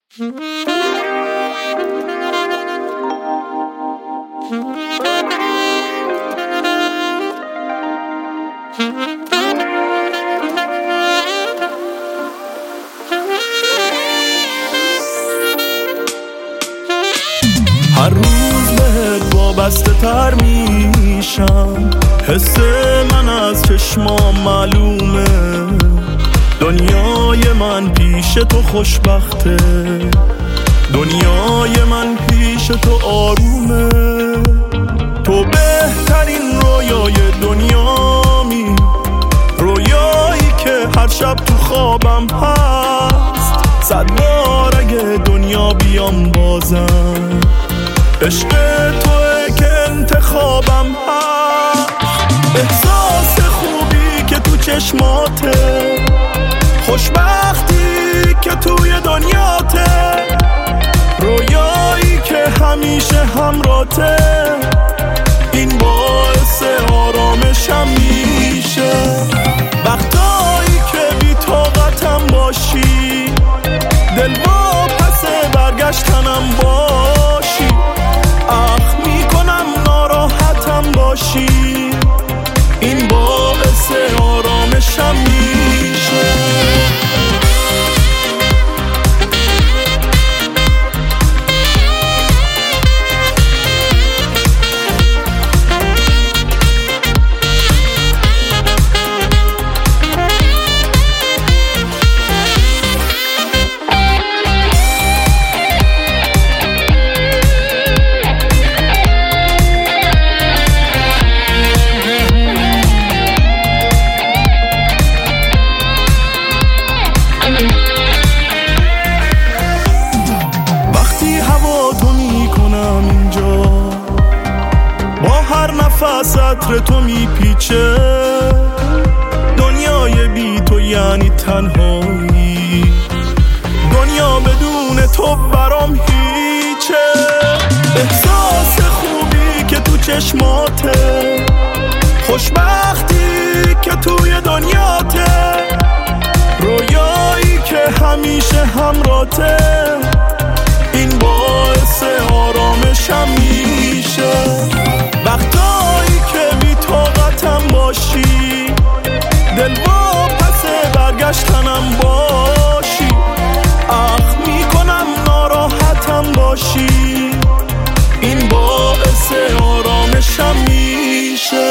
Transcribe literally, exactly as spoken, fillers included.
هر روز بهت وابسته تر میشم، حس من از چشمام معلومه، دنیای من پیش تو خوشبخته، دنیای من پیش تو آرومه، تو بهترین رویای دنیامی، رویایی که هر شب تو خوابم هست، صد بار اگه دنیا بیام بازم، عشق توه که انتخابم هست، احساس خوبی که تو چشماته، خوشبختی که توی دنیاته، رویایی که همیشه همراته، این باعث آرامشم میشه، وقتایی که بی طاقتم باشی، دل با پس برگشتنم باشی، اخ میکنم ناراحتم باشی، این باعث آرامشم میشه. نفس عطر تو میپیچه، دنیای بی تو یعنی تنهایی، دنیا بدون تو برام هیچه، احساس خوبی که تو چشماته، خوشبختی که توی دنیاته، رویایی که همیشه همراته، این باعث آرامشم میشه، وقتایی که بی طاقتم باشی، دل با پس برگشتنم باشی، اخ میکنم ناراحتم باشی، این باعث آرامشم میشه.